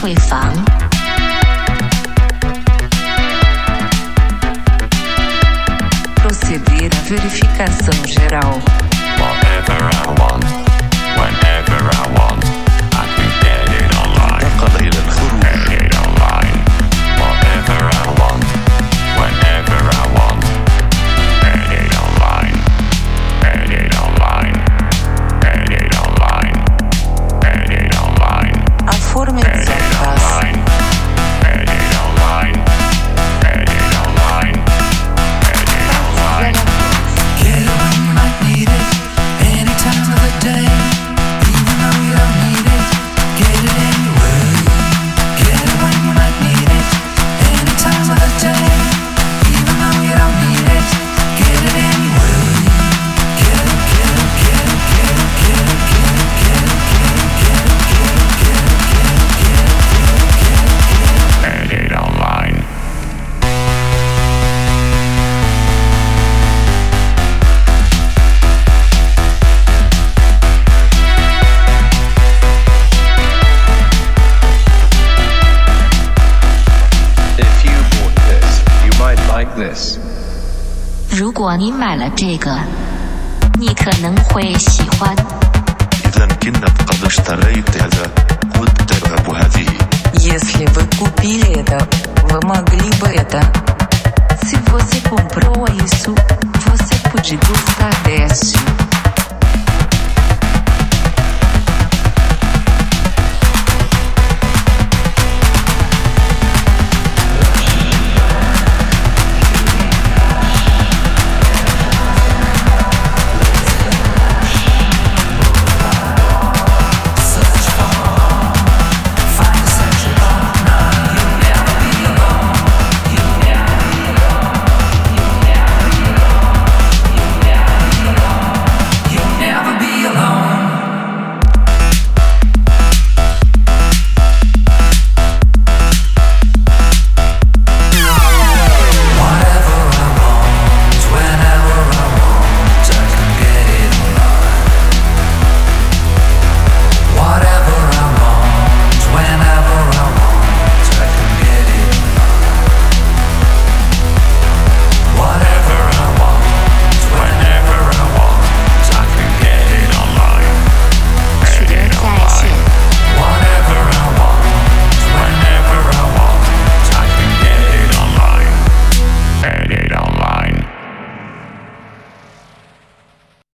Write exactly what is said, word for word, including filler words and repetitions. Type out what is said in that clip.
退房。 Proceder à verificação geral. Whatever I want, whenever I want, I can get it online. انتقل إلى الخروج. Get it online. Whatever I want, whenever I want, get it online. Get it online. Get it online. Get it online. Оформить Get it заказ. online. Get it online. Get it online. Get it online. Get it when you might need it, any time of the day, even though you don't need it. Get it anyway. Get it when you might need it, any time of the day, even though you don't need it. Get it anyway. Get it, get it, get it, get it, get it, get it, get it, get it, get it, get it, get it, get it, get it, get it, get it, get it. Get it online. If you bought this, you might like this. 如果你买了这个，你可能会喜欢。 إذا كنت قد اشتريت هذا، قد ترغب هذه. Если вы купили это, вы могли бы это. Se você comprou isso, você pode gostar desse.